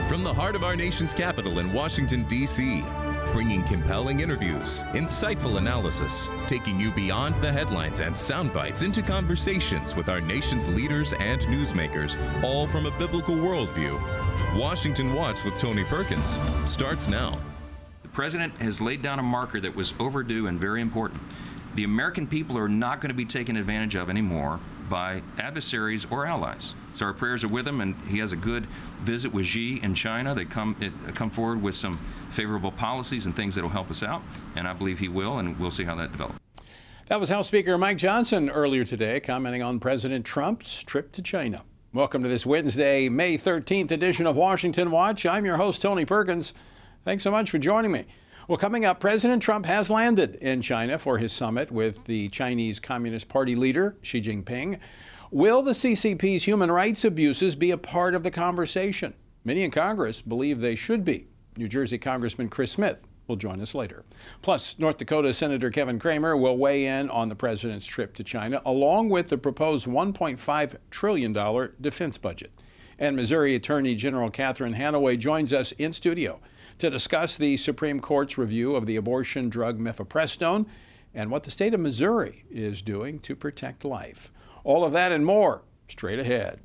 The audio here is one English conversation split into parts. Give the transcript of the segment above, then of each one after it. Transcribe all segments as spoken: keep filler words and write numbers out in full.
From the heart of our nation's capital in Washington, D C, bringing compelling interviews, insightful analysis, taking you beyond the headlines and sound bites into conversations with our nation's leaders and newsmakers, all from a biblical worldview. Washington Watch with Tony Perkins starts now. The president has laid down a marker that was overdue and very important. The American people are not going to be taken advantage of anymore by adversaries or allies. So our prayers are with him, and he has a good visit with Xi in China. They come it, come forward with some favorable policies and things that will help us out, and I believe he will, and we'll see how that develops. That was House Speaker Mike Johnson earlier today commenting on President Trump's trip to China. Welcome to this Wednesday, May thirteenth edition of Washington Watch. I'm your host, Tony Perkins. Thanks so much for joining me. Well, coming up, President Trump has landed in China for his summit with the Chinese Communist Party leader, Xi Jinping. Will the C C P's human rights abuses be a part of the conversation? Many in Congress believe they should be. New Jersey Congressman Chris Smith will join us later. Plus, North Dakota Senator Kevin Cramer will weigh in on the president's trip to China, along with the proposed one point five trillion dollars defense budget. And Missouri Attorney General Catherine Hanaway joins us in studio to discuss the Supreme Court's review of the abortion drug mifepristone and what the state of Missouri is doing to protect life. All of that and more straight ahead.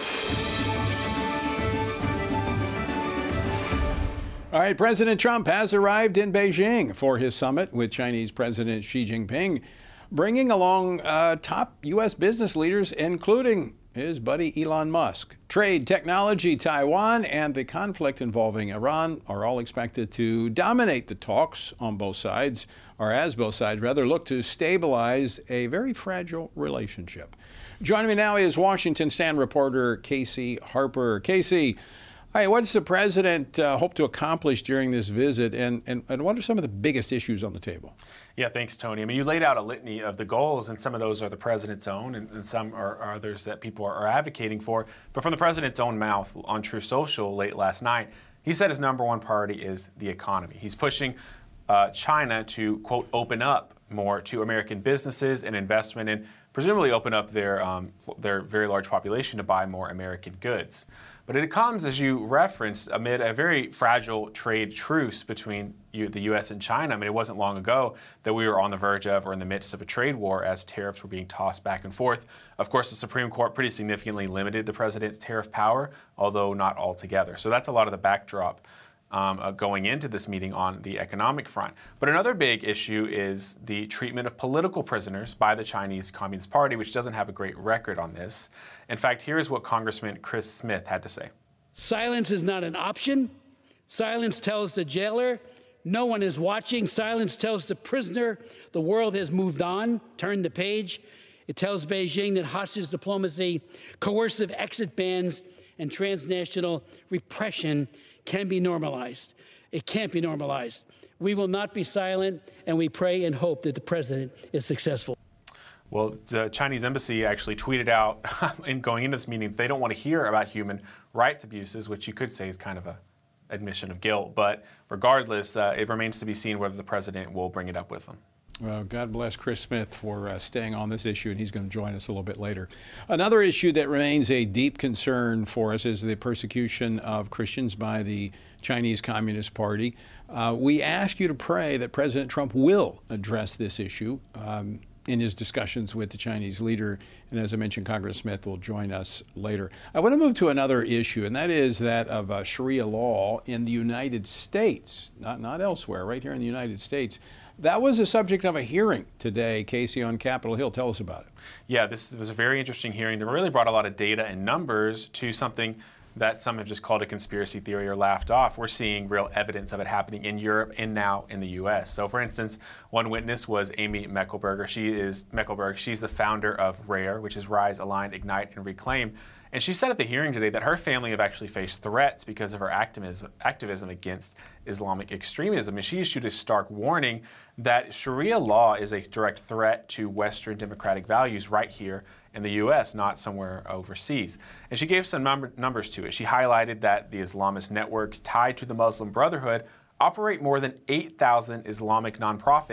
All right, President Trump has arrived in Beijing for his summit with Chinese President Xi Jinping, bringing along uh, top U S business leaders, including his buddy Elon Musk. Trade, technology, Taiwan, and the conflict involving Iran are all expected to dominate the talks on both sides, or as both sides rather, look to stabilize a very fragile relationship. Joining me now is Washington Stand reporter Casey Harper. Casey, hi, what does the president uh, hope to accomplish during this visit, and, and, and what are some of the biggest issues on the table? Yeah, thanks, Tony. I mean, you laid out a litany of the goals, and some of those are the president's own, and, and some are, are others that people are, are advocating for. But from the president's own mouth on Truth Social late last night, he said his number one priority is the economy. He's pushing uh, China to, quote, open up more to American businesses and investment, and presumably open up their, um, their very large population to buy more American goods. But it comes, as you referenced, amid a very fragile trade truce between you, the U S and China. I mean, it wasn't long ago that we were on the verge of or in the midst of a trade war as tariffs were being tossed back and forth. Of course, the Supreme Court pretty significantly limited the president's tariff power, although not altogether. So that's a lot of the backdrop Um, uh, going into this meeting on the economic front. But another big issue is the treatment of political prisoners by the Chinese Communist Party, which doesn't have a great record on this. In fact, here's what Congressman Chris Smith had to say. Silence is not an option. Silence tells the jailer no one is watching. Silence tells the prisoner the world has moved on, turned the page. It tells Beijing that hostage diplomacy, coercive exit bans, and transnational repression can be normalized. It can't be normalized. We will not be silent, and we pray and hope that the president is successful. Well, the Chinese embassy actually tweeted out in going into this meeting, they don't want to hear about human rights abuses, which you could say is kind of a admission of guilt. But regardless, uh, it remains to be seen whether the president will bring it up with them. Well, God bless Chris Smith for uh, staying on this issue, and he's going to join us a little bit later. Another issue that remains a deep concern for us is the persecution of Christians by the Chinese Communist Party. Uh, we ask you to pray that President Trump will address this issue um, in his discussions with the Chinese leader. And as I mentioned, Congressman Smith will join us later. I want to move to another issue, and that is that of uh, Sharia law in the United States, not, not elsewhere, right here in the United States. That was a subject of a hearing today, Casey, on Capitol Hill. Tell us about it. Yeah, this was a very interesting hearing that really brought a lot of data and numbers to something that some have just called a conspiracy theory or laughed off. We're seeing real evidence of it happening in Europe and now in the U S. So, for instance, one witness was Amy Meckelberger. She is Meckelberg. She's the founder of RARE, which is Rise, Align, Ignite, and Reclaim. And she said at the hearing today that her family have actually faced threats because of her activism, activism against Islamic extremism. And she issued a stark warning that Sharia law is a direct threat to Western democratic values right here in the U S, not somewhere overseas. And she gave some number, numbers to it. She highlighted that the Islamist networks tied to the Muslim Brotherhood operate more than eight thousand Islamic nonprofits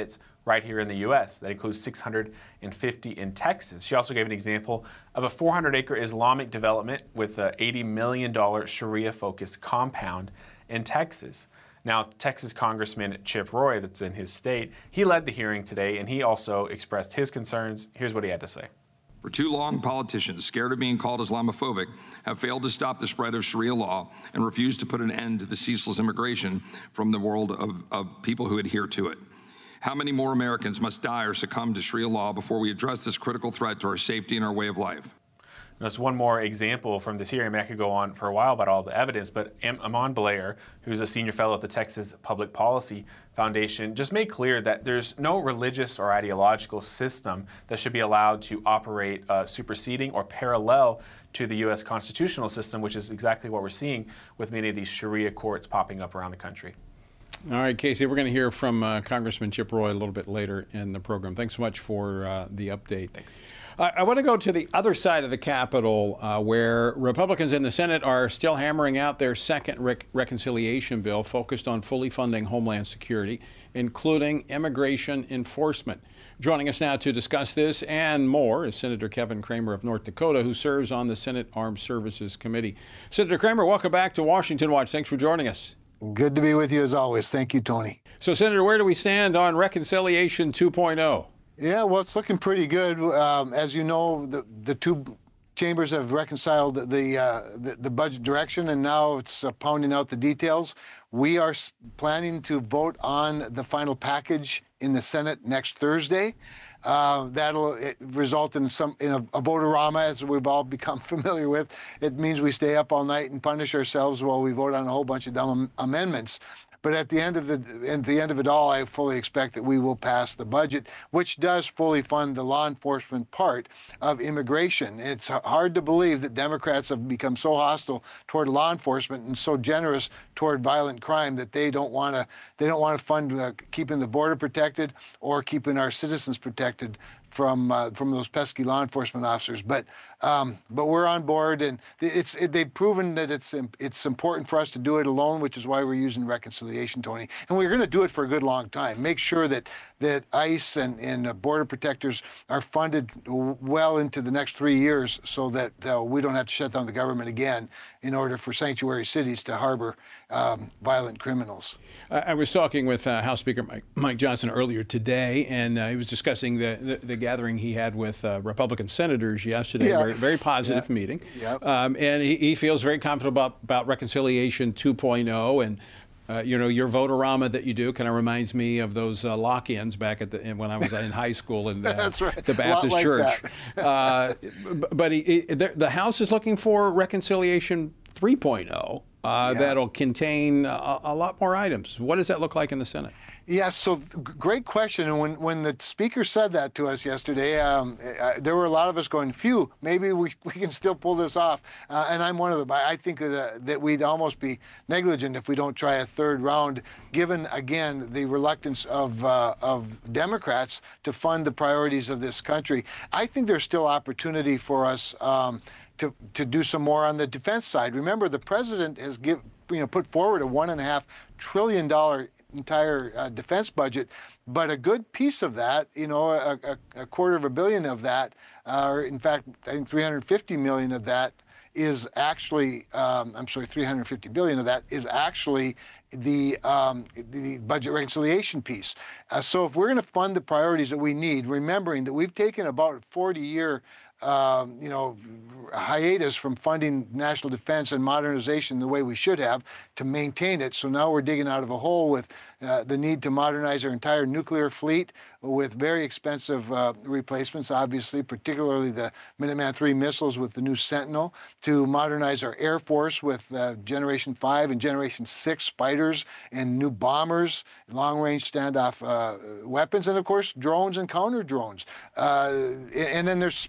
right here in the U S. That includes six hundred fifty in Texas. She also gave an example of a four hundred acre Islamic development with an eighty million dollars Sharia-focused compound in Texas. Now, Texas Congressman Chip Roy, that's in his state, he led the hearing today, and he also expressed his concerns. Here's what he had to say. For too long, politicians, scared of being called Islamophobic, have failed to stop the spread of Sharia law and refused to put an end to the ceaseless immigration from the world of, of people who adhere to it. How many more Americans must die or succumb to Sharia law before we address this critical threat to our safety and our way of life? That's one more example from this hearing. I mean, I could go on for a while about all the evidence, but Amon Blair, who's a senior fellow at the Texas Public Policy Foundation, just made clear that there's no religious or ideological system that should be allowed to operate uh, superseding or parallel to the U S constitutional system, which is exactly what we're seeing with many of these Sharia courts popping up around the country. All right, Casey, we're going to hear from uh, Congressman Chip Roy a little bit later in the program. Thanks so much for uh, the update. Thanks. Uh, I want to go to the other side of the Capitol, uh, where Republicans in the Senate are still hammering out their second rec- reconciliation bill focused on fully funding Homeland Security, including immigration enforcement. Joining us now to discuss this and more is Senator Kevin Cramer of North Dakota, who serves on the Senate Armed Services Committee. Senator Cramer, welcome back to Washington Watch. Thanks for joining us. Good to be with you as always. Thank you, Tony. So, Senator, where do we stand on Reconciliation two point oh? Yeah, well, it's looking pretty good. Um, as you know, the, the two chambers have reconciled the, uh, the, the budget direction, and now it's uh, pounding out the details. We are s- planning to vote on the final package in the Senate next Thursday. Uh, that'll result in some in a, a vote-a-rama, as we've all become familiar with. It means we stay up all night and punish ourselves while we vote on a whole bunch of dumb amendments. But at the end of the at the end of it all, I fully expect that we will pass the budget, which does fully fund the law enforcement part of immigration. It's hard to believe that Democrats have become so hostile toward law enforcement and so generous toward violent crime that they don't want to they don't want to fund uh, keeping the border protected or keeping our citizens protected from uh, from those pesky law enforcement officers. But um, but we're on board, and it's it, they've proven that it's it's important for us to do it alone, which is why we're using reconciliation, Tony. And we're going to do it for a good long time. Make sure that that ICE and and uh, border protectors are funded well into the next three years, so that uh, we don't have to shut down the government again in order for sanctuary cities to harbor um, violent criminals. I, I was talking with uh, House Speaker Mike, Mike Johnson earlier today, and uh, he was discussing the, the, the gathering he had with uh, Republican senators yesterday. Yeah. Very, very positive yeah. meeting. Yep. Um, and he, he feels very confident about, about Reconciliation two point oh. And, uh, you know, your vote-a-rama that you do kind of reminds me of those uh, lock-ins back at the when I was in high school in uh, That's right. the Baptist like Church. uh, but he, he, the, the House is looking for Reconciliation three point oh. Uh, Yeah. That'll contain a, a lot more items. What does that look like in the Senate? Yeah, so g- great question. And when, when the speaker said that to us yesterday, um, uh, there were a lot of us going, phew, maybe we, we can still pull this off. Uh, and I'm one of them. I I think that, uh, that we'd almost be negligent if we don't try a third round, given, again, the reluctance of, uh, of Democrats to fund the priorities of this country. I think there's still opportunity for us um, to, to do some more on the defense side. Remember, the president has give, you know, put forward a one and a half trillion dollar entire uh, defense budget, but a good piece of that, you know, a, a, a quarter of a billion of that, uh, or in fact, I think three hundred fifty million of that is actually, um, I'm sorry, three hundred fifty billion of that is actually the um, the budget reconciliation piece. Uh, so if we're going to fund the priorities that we need, remembering that we've taken about a forty year Um, you know, hiatus from funding national defense and modernization the way we should have to maintain it. So now we're digging out of a hole with uh, the need to modernize our entire nuclear fleet with very expensive uh, replacements, obviously, particularly the Minuteman three missiles with the new Sentinel, to modernize our Air Force with uh, Generation five and Generation six fighters and new bombers, long-range standoff uh, weapons, and, of course, drones and counter-drones. Uh, and then there's space.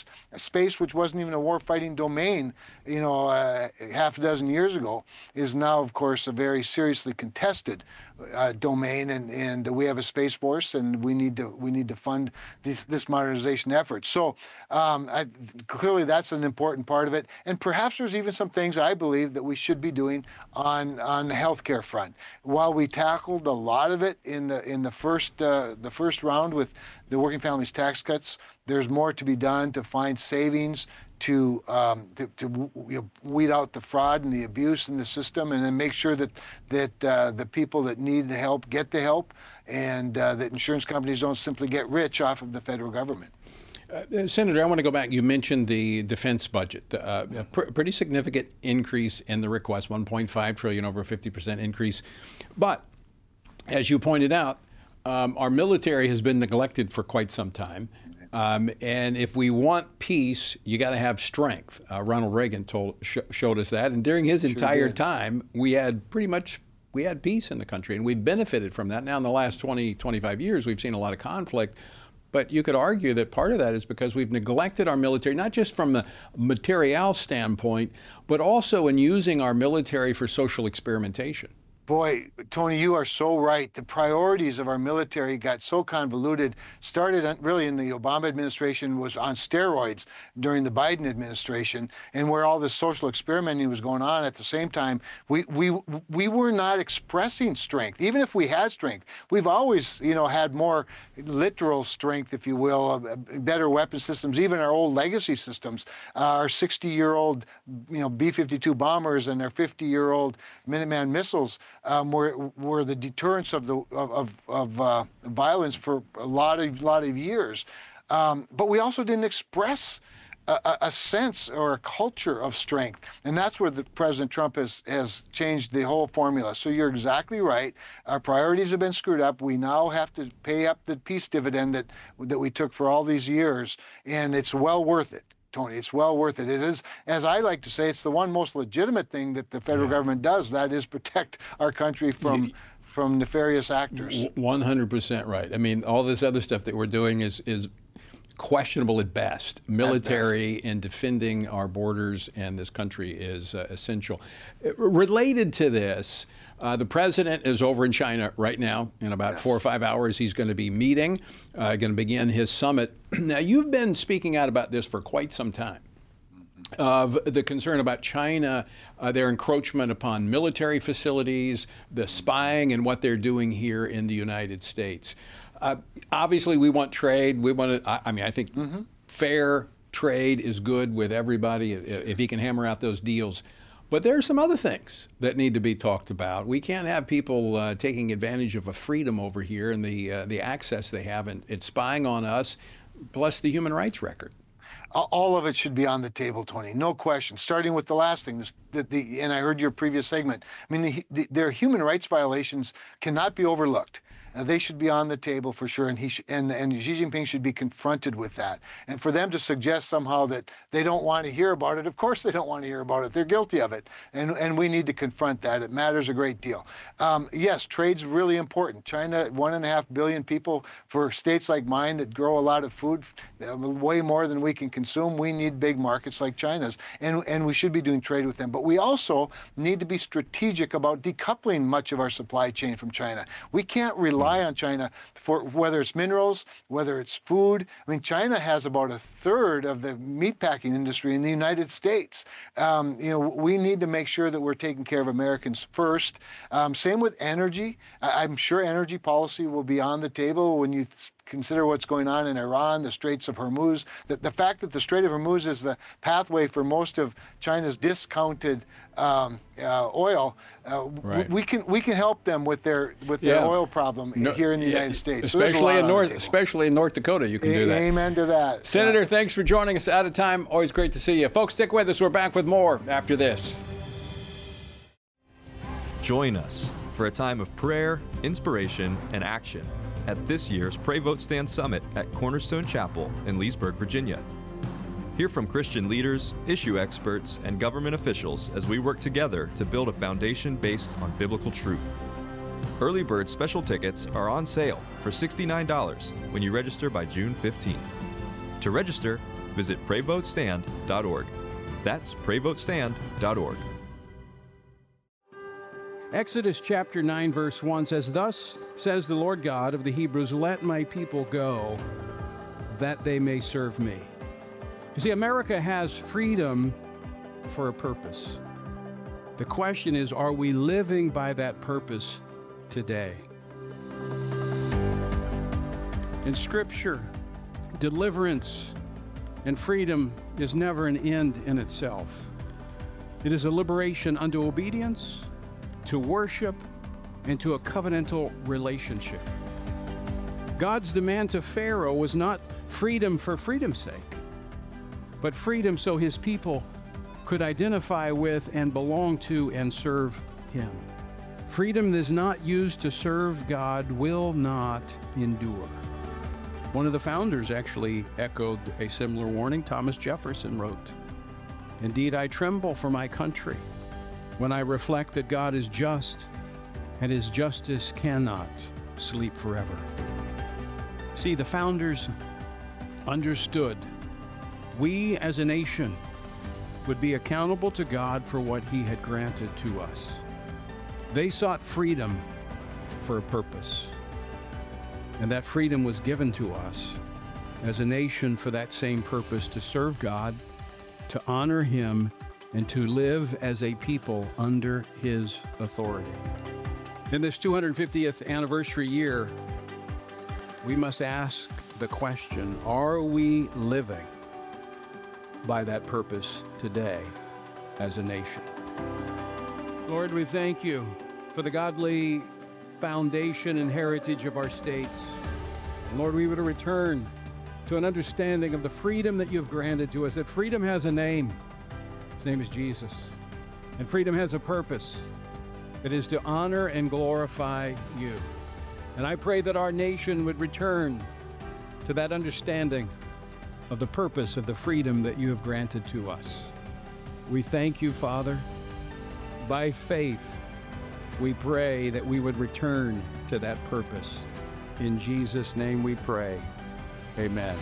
Space, which wasn't even a war-fighting domain, you know, uh, half a dozen years ago, is now, of course, a very seriously contested uh, domain, and, and we have a Space Force, and we need to we need to fund this, this modernization effort. So um, I, clearly that's an important part of it, and perhaps there's even some things I believe that we should be doing on on the healthcare front. While we tackled a lot of it in the in the first uh, the first round with the Working Families tax cuts, there's more to be done to find savings, to, um, to, to you know, weed out the fraud and the abuse in the system, and then make sure that, that uh, the people that need the help get the help, and uh, that insurance companies don't simply get rich off of the federal government. Uh, Senator, I want to go back. You mentioned the defense budget, uh, a pr- pretty significant increase in the request, one point five trillion dollars, over a fifty percent increase. But as you pointed out, um, our military has been neglected for quite some time. Um, and if we want peace, you got to have strength. Uh, Ronald Reagan told, sh- showed us that. And during his sure entire did. time, we had pretty much we had peace in the country, and we benefited from that. Now, in the last twenty, twenty-five years, we've seen a lot of conflict. But you could argue that part of that is because we've neglected our military, not just from the material standpoint, but also in using our military for social experimentation. Boy, Tony, you are so right. The priorities of our military got so convoluted, started really in the Obama administration, was on steroids during the Biden administration, and where all this social experimenting was going on at the same time, we, we, we were not expressing strength. Even if we had strength, we've always, you know, had more literal strength, if you will, better weapon systems, even our old legacy systems, uh, our sixty-year-old, you know, B fifty-two bombers and our fifty-year-old Minuteman missiles. Um, were, were the deterrence of the of, of uh, violence for a lot of lot of years, um, but we also didn't express a, a sense or a culture of strength, and that's where the President Trump has has changed the whole formula. So you're exactly right. Our priorities have been screwed up. We now have to pay up the peace dividend that that we took for all these years, and it's well worth it. Tony, it's well worth it. It is, as I like to say, it's the one most legitimate thing that the federal yeah. government does. That is protect our country from from nefarious actors. one hundred percent right. I mean, all this other stuff that we're doing is is questionable at best. Military and defending our borders and this country is uh, essential. Related to this, uh, the president is over in China right now. In about yes. four or five hours, he's going to be meeting, uh, going to begin his summit. Now, you've been speaking out about this for quite some time, of the concern about China, uh, their encroachment upon military facilities, the spying and what they're doing here in the United States. Uh, obviously, we want trade. We want to, I, I mean, I think mm-hmm. fair trade is good with everybody if, if he can hammer out those deals. But there are some other things that need to be talked about. We can't have people uh, taking advantage of a freedom over here and the uh, the access they have, and it's spying on us, plus the human rights record. All of it should be on the table, Tony, no question. Starting with the last thing, that the and I heard your previous segment. I mean, the, the, their human rights violations cannot be overlooked. Uh, they should be on the table for sure, and he sh- and and Xi Jinping should be confronted with that. And for them to suggest somehow that they don't want to hear about it, of course they don't want to hear about it. They're guilty of it, and and we need to confront that. It matters a great deal. Um, yes, trade's really important. China, one and a half billion people. For states like mine that grow a lot of food, uh, way more than we can consume, we need big markets like China's, and and we should be doing trade with them. But we also need to be strategic about decoupling much of our supply chain from China. We can't rely on China for whether it's minerals, whether it's food. I mean, China has about a third of the meatpacking industry in the United States. Um, you know, we need to make sure that we're taking care of Americans first. Um, same with energy. I- I'm sure energy policy will be on the table when you th- consider what's going on in Iran, the Straits of Hormuz. The, the fact that the Strait of Hormuz is the pathway for most of China's discounted um, uh, oil, uh, right. we, we can we can help them with their with their yeah. oil problem no, here in the yeah, United States. Especially so in North, especially in North Dakota, you can a- do that. Amen to that. Senator, yeah. thanks for joining us. Out of time. Always great to see you, folks. Stick with us. We're back with more after this. Join us for a time of prayer, inspiration, and action at this year's Pray Vote Stand Summit at Cornerstone Chapel in Leesburg, Virginia. Hear from Christian leaders, issue experts, and government officials as we work together to build a foundation based on biblical truth. Early bird special tickets are on sale for sixty-nine dollars when you register by June fifteenth. To register, visit pray vote stand dot org. That's pray vote stand dot org. Exodus chapter nine, verse one says, "Thus says the Lord God of the Hebrews, let my people go, that they may serve me." You see, America has freedom for a purpose. The question is, are we living by that purpose today? In Scripture, deliverance and freedom is never an end in itself. It is a liberation unto obedience, to worship, and to a covenantal relationship. God's demand to Pharaoh was not freedom for freedom's sake, but freedom so his people could identify with and belong to and serve him. Freedom that is not used to serve God will not endure. One of the founders actually echoed a similar warning. Thomas Jefferson wrote, "Indeed, I tremble for my country when I reflect that God is just and his justice cannot sleep forever." See, the founders understood we as a nation would be accountable to God for what he had granted to us. They sought freedom for a purpose, and that freedom was given to us as a nation for that same purpose, to serve God, to honor him, and to live as a people under his authority. In this two hundred fiftieth anniversary year, we must ask the question, are we living by that purpose today as a nation? Lord, we thank you for the godly foundation and heritage of our states. And Lord, we would return to an understanding of the freedom that you've granted to us, that freedom has a name. His name is Jesus. And freedom has a purpose. It is to honor and glorify you. And I pray that our nation would return to that understanding of the purpose of the freedom that you have granted to us. We thank you, Father. By faith, we pray that we would return to that purpose. In Jesus' name we pray. Amen.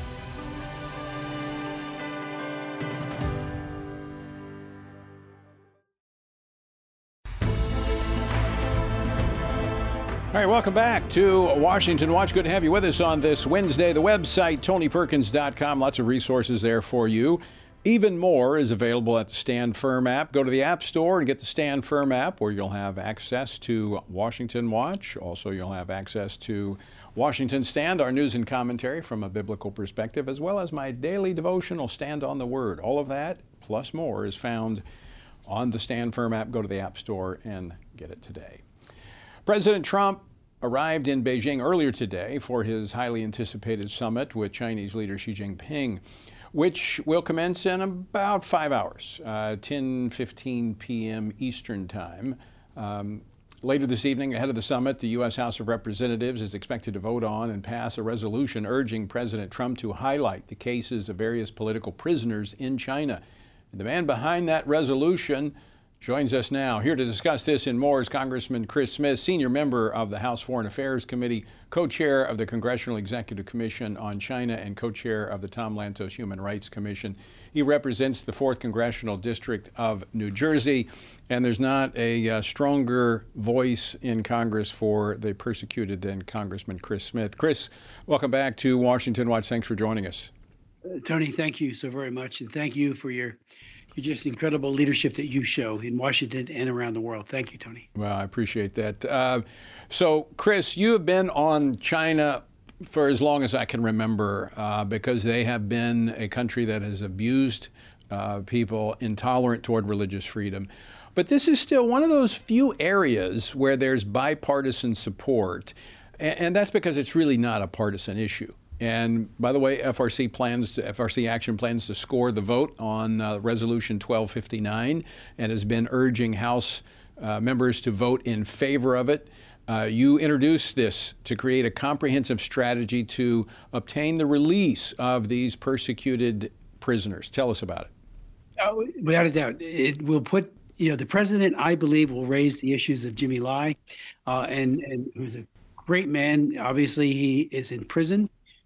All right, welcome back to Washington Watch. Good to have you with us on this Wednesday. The website, tony perkins dot com. Lots of resources there for you. Even more is available at the Stand Firm app. Go to the App Store and get the Stand Firm app, where you'll have access to Washington Watch. Also, you'll have access to Washington Stand, our news and commentary from a biblical perspective, as well as my daily devotional, Stand on the Word. All of that, plus more, is found on the Stand Firm app. Go to the App Store and get it today. President Trump arrived in Beijing earlier today for his highly anticipated summit with Chinese leader Xi Jinping, which will commence in about five hours, uh, ten fifteen p m Eastern Time. Um, later this evening, ahead of the summit, the U S House of Representatives is expected to vote on and pass a resolution urging President Trump to highlight the cases of various political prisoners in China. And the man behind that resolution joins us now. Here to discuss this and more is Congressman Chris Smith, senior member of the House Foreign Affairs Committee, co-chair of the Congressional Executive Commission on China, and co-chair of the Tom Lantos Human Rights Commission. He represents the fourth Congressional District of New Jersey, and there's not a uh, stronger voice in Congress for the persecuted than Congressman Chris Smith. Chris, welcome back to Washington Watch. Thanks for joining us. Uh, Tony, thank you so very much, and thank you for your You're just incredible leadership that you show in Washington and around the world. Thank you, Tony. Well, I appreciate that. Uh, so, Chris, you have been on China for as long as I can remember, uh, because they have been a country that has abused uh, people, intolerant toward religious freedom. But this is still one of those few areas where there's bipartisan support, and, and that's because it's really not a partisan issue. And by the way, F R C plans to, F R C Action plans to score the vote on uh, Resolution twelve fifty-nine and has been urging House uh, members to vote in favor of it. Uh, you introduced this to create a comprehensive strategy to obtain the release of these persecuted prisoners. Tell us about it. Uh, without a doubt, it will put, you know, the president, I believe, will raise the issues of Jimmy Lai, uh, and, and who's a great man. Obviously, he is in prison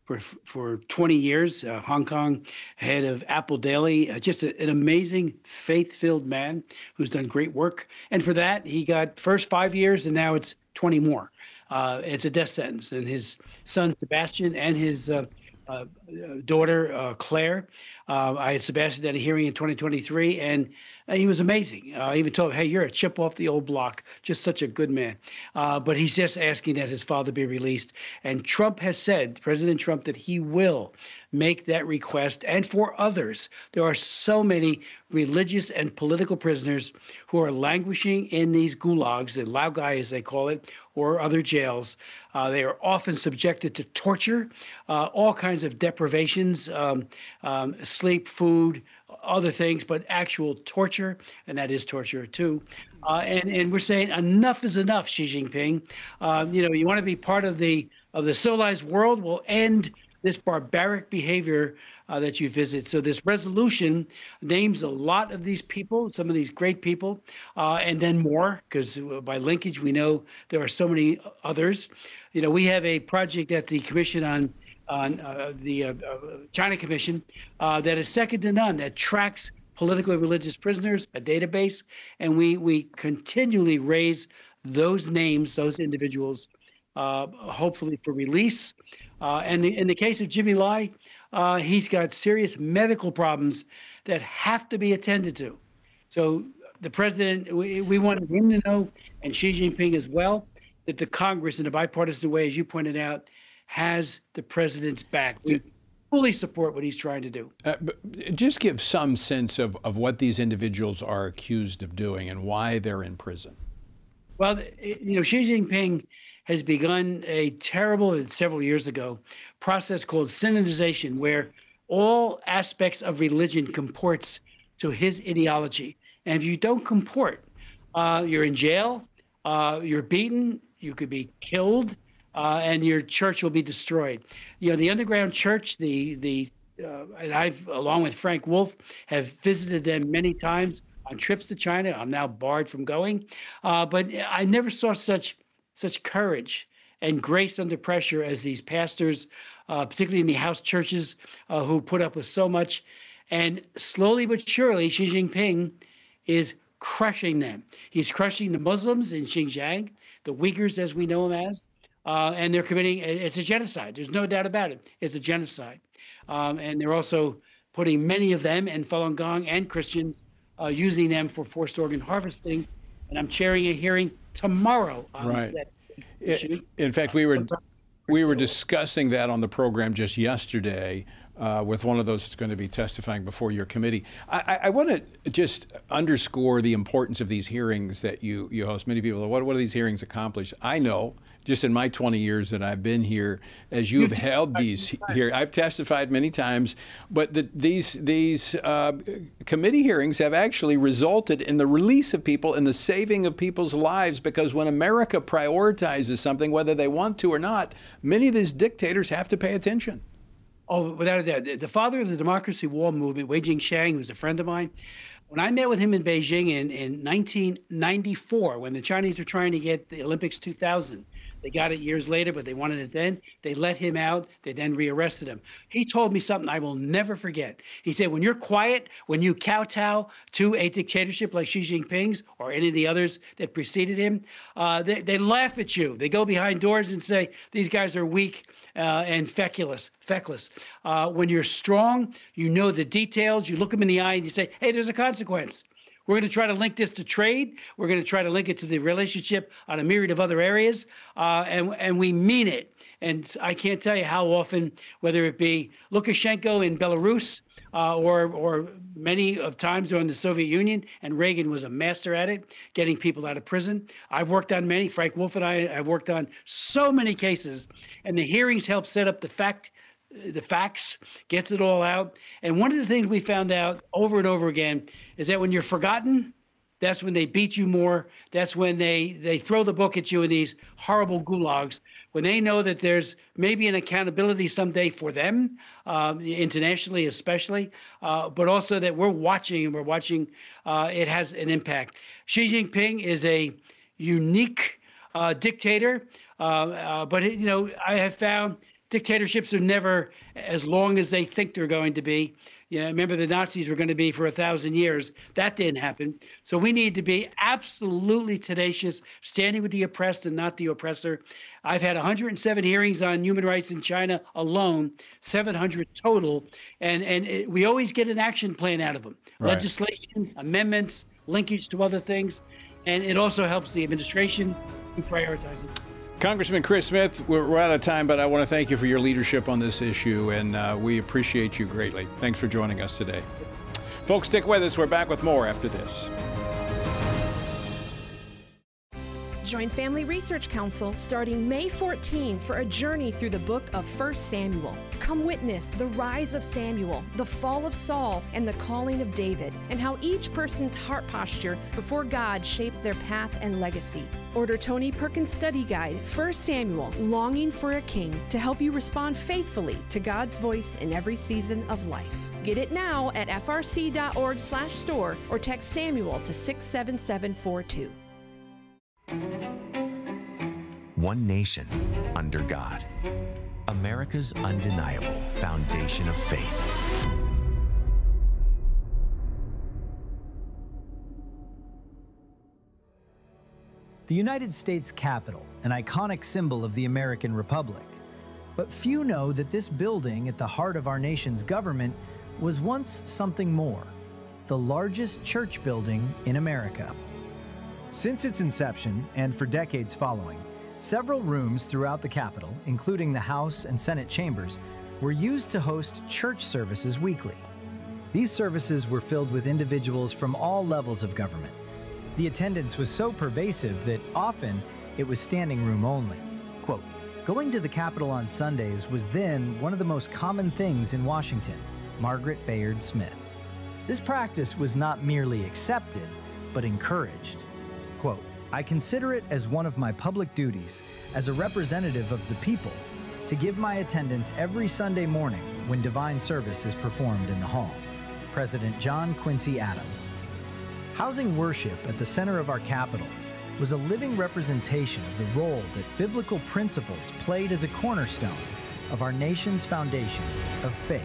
for for twenty years, uh, Hong Kong head of Apple Daily, uh, just a, an amazing, faith-filled man who's done great work. And for that, he got first five years, and now it's twenty more. Uh, it's a death sentence. And his son, Sebastian, and his uh, uh, daughter, uh, Claire, uh, I had Sebastian at a hearing in twenty twenty-three, and uh, he was amazing. Uh, I even told him, hey, you're a chip off the old block, just such a good man. Uh, but he's just asking that his father be released. And Trump has said, President Trump, that he will make that request. And for others, there are so many religious and political prisoners who are languishing in these gulags, the laogai as they call it, or other jails. Uh, they are often subjected to torture, uh, all kinds of deprivations, um, um, sleep, food, other things, but actual torture, and that is torture too. Uh, and, and we're saying enough is enough, Xi Jinping. Uh, you know, you want to be part of the of the civilized world, we'll end this barbaric behavior uh, that you visit. So this resolution names a lot of these people, some of these great people, uh, and then more, because by linkage, we know there are so many others. You know, we have a project at the Commission on on uh, the uh, uh, China Commission uh, that is second to none, that tracks political and religious prisoners, a database, and we we continually raise those names, those individuals, uh, hopefully for release. Uh, and the, in the case of Jimmy Lai, uh, he's got serious medical problems that have to be attended to. So the president, we, we wanted him to know, and Xi Jinping as well, that the Congress, in a bipartisan way, as you pointed out, has the president's back. We fully support what he's trying to do. Uh, but just give some sense of, of what these individuals are accused of doing and why they're in prison. Well, you know, Xi Jinping has begun a terrible, several years ago, process called synodization, where all aspects of religion comports to his ideology. And if you don't comport, uh, you're in jail, uh, you're beaten, you could be killed, uh, and your church will be destroyed. You know, the underground church, the the uh, and I've, along with Frank Wolf, have visited them many times on trips to China. I'm now barred from going, uh, but I never saw such such courage and grace under pressure as these pastors, uh, particularly in the house churches, uh, who put up with so much. And slowly but surely, Xi Jinping is crushing them. He's crushing the Muslims in Xinjiang, the Uyghurs, as we know them as, uh, and they're committing, it's a genocide. There's no doubt about it. It's a genocide. Um, and they're also putting many of them, and Falun Gong and Christians, uh, using them for forced organ harvesting. And I'm chairing a hearing tomorrow on right. that issue. In fact, we were we were discussing that on the program just yesterday uh, with one of those that's going to be testifying before your committee. I, I want to just underscore the importance of these hearings that you, you host. Many people, what, what do these hearings accomplish? I know, just in my twenty years that I've been here, as you've held these here, I've testified many times, but the, these these uh, committee hearings have actually resulted in the release of people and the saving of people's lives, because when America prioritizes something, whether they want to or not, many of these dictators have to pay attention. Oh, without a doubt. The father of the democracy wall movement, Wei Jingsheng, who's a friend of mine, when I met with him in Beijing in, in nineteen ninety-four, when the Chinese were trying to get the Olympics two thousand, they got it years later, but they wanted it then. They let him out. They then rearrested him. He told me something I will never forget. He said, when you're quiet, when you kowtow to a dictatorship like Xi Jinping's or any of the others that preceded him, uh, they, they laugh at you. They go behind doors and say, these guys are weak uh, and feckless. feckless. Uh, when you're strong, you know the details. You look them in the eye and you say, hey, there's a consequence. We're going to try to link this to trade. We're going to try to link it to the relationship on a myriad of other areas, uh, and and we mean it. And I can't tell you how often, whether it be Lukashenko in Belarus uh, or or many of times during the Soviet Union, and Reagan was a master at it, getting people out of prison. I've worked on many. Frank Wolf and I have worked on so many cases, and the hearings help set up the fact. the facts, gets it all out. And one of the things we found out over and over again is that when you're forgotten, that's when they beat you more. That's when they, they throw the book at you in these horrible gulags, when they know that there's maybe an accountability someday for them, um, internationally especially, uh, but also that we're watching and we're watching, uh, it has an impact. Xi Jinping is a unique uh, dictator, uh, uh, but, you know, I have found Dictatorships are never as long as they think they're going to be. You know, remember the Nazis were going to be for a thousand years. That didn't happen. So we need to be absolutely tenacious, standing with the oppressed and not the oppressor. I've had one hundred seven hearings on human rights in China alone, seven hundred total, and and it, we always get an action plan out of them. Right. Legislation, amendments, linkage to other things, and it also helps the administration to prioritize it. Congressman Chris Smith, we're, we're out of time, but I want to thank you for your leadership on this issue, and uh, we appreciate you greatly. Thanks for joining us today. Folks, stick with us. We're back with more after this. Join Family Research Council starting May fourteenth for a journey through the book of First Samuel. Come witness the rise of Samuel, the fall of Saul, and the calling of David, and how each person's heart posture before God shaped their path and legacy. Order Tony Perkins' study guide, First Samuel, Longing for a King, to help you respond faithfully to God's voice in every season of life. Get it now at f r c dot org slash store or text Samuel to six seven seven four two. One nation under God. America's undeniable foundation of faith. The United States Capitol, an iconic symbol of the American Republic. But few know that this building at the heart of our nation's government was once something more, the largest church building in America. Since its inception, and for decades following, several rooms throughout the Capitol, including the House and Senate chambers, were used to host church services weekly. These services were filled with individuals from all levels of government. The attendance was so pervasive that often it was standing room only. Quote, going to the Capitol on Sundays was then one of the most common things in Washington. Margaret Bayard Smith. This practice was not merely accepted, but encouraged. Quote, I consider it as one of my public duties as a representative of the people to give my attendance every Sunday morning when divine service is performed in the hall. President John Quincy Adams. Housing worship at the center of our Capitol was a living representation of the role that biblical principles played as a cornerstone of our nation's foundation of faith.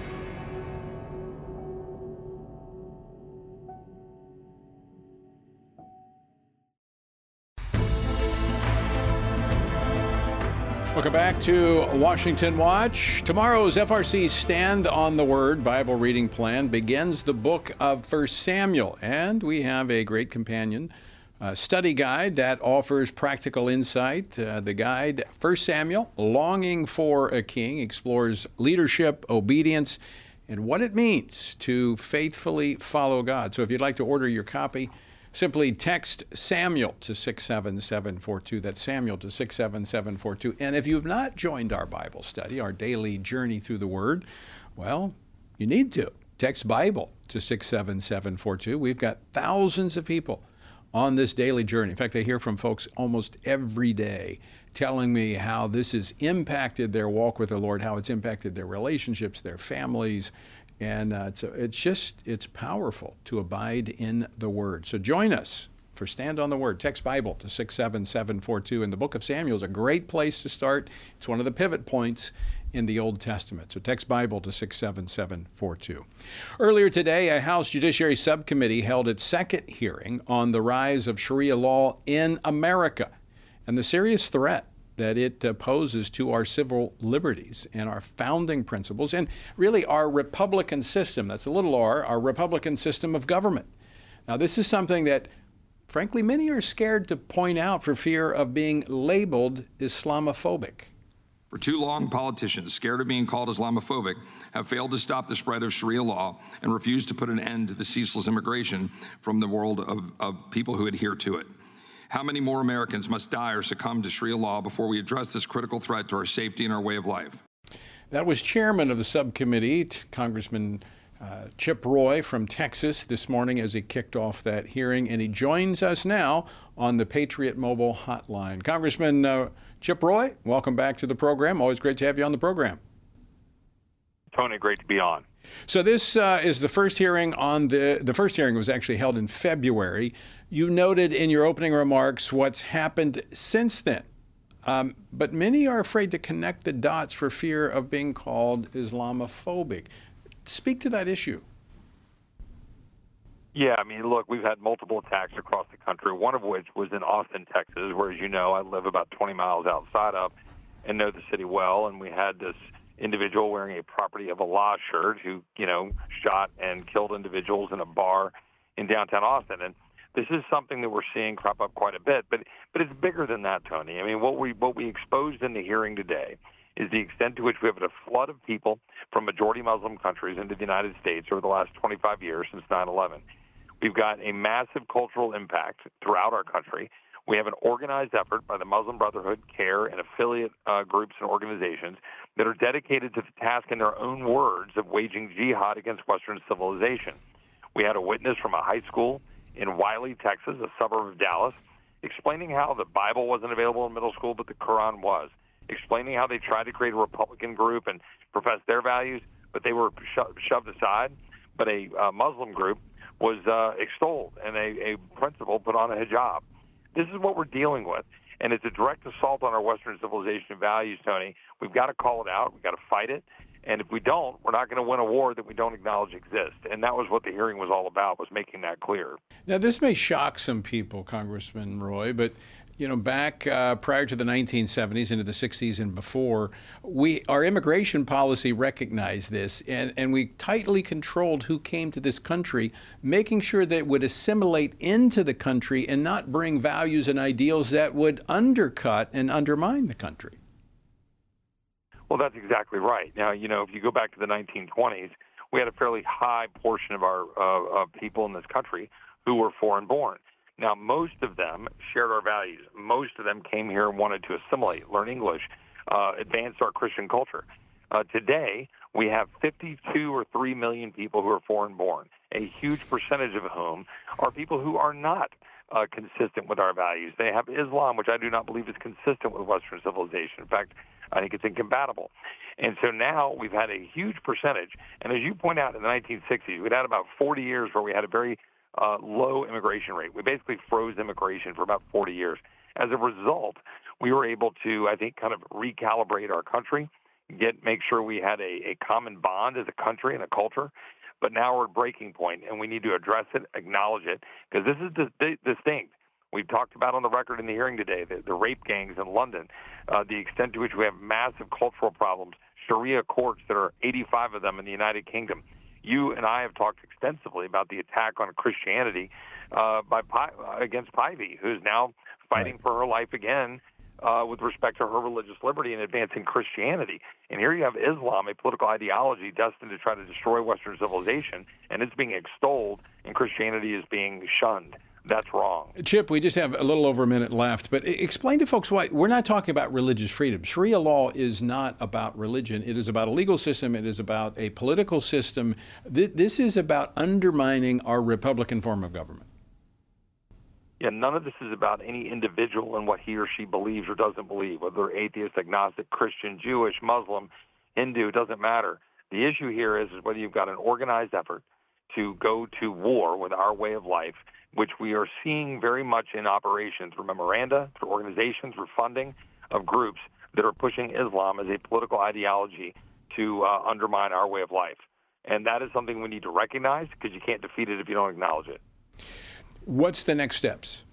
Welcome back to Washington Watch. Tomorrow's F R C Stand on the Word Bible reading plan begins the book of First Samuel, and we have a great companion uh, study guide that offers practical insight. Uh, the guide, First Samuel, Longing for a King, explores leadership, obedience, and what it means to faithfully follow God. So if you'd like to order your copy, simply text Samuel to six seven seven four two. That's Samuel to six seven seven four two. And if you've not joined our Bible study, our daily journey through the Word, well, you need to. Text Bible to six seven seven four two. We've got thousands of people on this daily journey. In fact, I hear from folks almost every day telling me how this has impacted their walk with the Lord, how it's impacted their relationships, their families. And uh, it's, it's just, it's powerful to abide in the Word. So join us for Stand on the Word. Text Bible to six seven seven four two. And the book of Samuel is a great place to start. It's one of the pivot points in the Old Testament. So text Bible to six seven seven four two. Earlier today, a House Judiciary Subcommittee held its second hearing on the rise of Sharia law in America and the serious threat that it uh, poses to our civil liberties and our founding principles and really our Republican system. That's a little R, our Republican system of government. Now, this is something that, frankly, many are scared to point out for fear of being labeled Islamophobic. For too long, politicians, scared of being called Islamophobic, have failed to stop the spread of Sharia law and refused to put an end to the ceaseless immigration from the world of, of people who adhere to it. How many more Americans must die or succumb to Sharia law before we address this critical threat to our safety and our way of life? That was chairman of the subcommittee, Congressman uh, Chip Roy from Texas, this morning as he kicked off that hearing, and he joins us now on the Patriot Mobile Hotline. Congressman uh, Chip Roy, welcome back to the program. Always great to have you on the program. Tony, great to be on. So this uh, is the first hearing on the, the first hearing was actually held in February. You noted in your opening remarks what's happened since then. Um, but many are afraid to connect the dots for fear of being called Islamophobic. Speak to that issue. Yeah, I mean, look, we've had multiple attacks across the country, one of which was in Austin, Texas, where, as you know, I live about twenty miles outside of and know the city well. And we had this individual wearing a Property of Allah shirt who, you know, shot and killed individuals in a bar in downtown Austin. And this is something that we're seeing crop up quite a bit, but but it's bigger than that, Tony. I mean, what we what we exposed in the hearing today is the extent to which we have a flood of people from majority Muslim countries into the United States over the last twenty-five years since nine eleven. We've got a massive cultural impact throughout our country. We have an organized effort by the Muslim Brotherhood, CARE, and affiliate uh, groups and organizations that are dedicated to the task, in their own words, of waging jihad against Western civilization. We had a witness from a high school in Wiley, Texas, a suburb of Dallas, explaining how the Bible wasn't available in middle school, but the Quran was, explaining how they tried to create a Republican group and profess their values, but they were sho- shoved aside. But a uh, Muslim group was uh, extolled, and a, a principal put on a hijab. This is what we're dealing with, and it's a direct assault on our Western civilization and values, Tony. We've got to call it out. We've got to fight it. And if we don't, we're not going to win a war that we don't acknowledge exists. And that was what the hearing was all about, was making that clear. Now, this may shock some people, Congressman Roy, but, you know, back uh, prior to the nineteen seventies, into the sixties and before, we our immigration policy recognized this, and, and we tightly controlled who came to this country, making sure that it would assimilate into the country and not bring values and ideals that would undercut and undermine the country. Well, that's exactly right. Now, you know, if you go back to the nineteen twenties, we had a fairly high portion of our uh, uh, people in this country who were foreign-born. Now, most of them shared our values. Most of them came here and wanted to assimilate, learn English, uh, advance our Christian culture. Uh, today, we have fifty-two or three million people who are foreign-born, a huge percentage of whom are people who are not uh, consistent with our values. They have Islam, which I do not believe is consistent with Western civilization. In fact, I think it's incompatible. And so now we've had a huge percentage. And as you point out, in the nineteen sixties, we'd had about forty years where we had a very uh, low immigration rate. We basically froze immigration for about forty years. As a result, we were able to, I think, kind of recalibrate our country, get make sure we had a, a common bond as a country and a culture. But now we're at a breaking point, and we need to address it, acknowledge it, because this is dis- distinct. We've talked about on the record in the hearing today the, the rape gangs in London, uh, the extent to which we have massive cultural problems, Sharia courts that are eighty-five of them in the United Kingdom. You and I have talked extensively about the attack on Christianity uh, by against Pivy, who's now fighting for her life again uh, with respect to her religious liberty and advancing Christianity. And here you have Islam, a political ideology destined to try to destroy Western civilization, and it's being extolled, and Christianity is being shunned. That's wrong. Chip, we just have a little over a minute left, but explain to folks why we're not talking about religious freedom. Sharia law is not about religion. It is about a legal system. It is about a political system. This is about undermining our Republican form of government. Yeah, none of this is about any individual and what he or she believes or doesn't believe, whether they're atheist, agnostic, Christian, Jewish, Muslim, Hindu, it doesn't matter. The issue here is, is whether you've got an organized effort to go to war with our way of life, which we are seeing very much in operation through memoranda, through organizations, through funding of groups that are pushing Islam as a political ideology to uh, undermine our way of life. And that is something we need to recognize, because you can't defeat it if you don't acknowledge it. What's the next steps?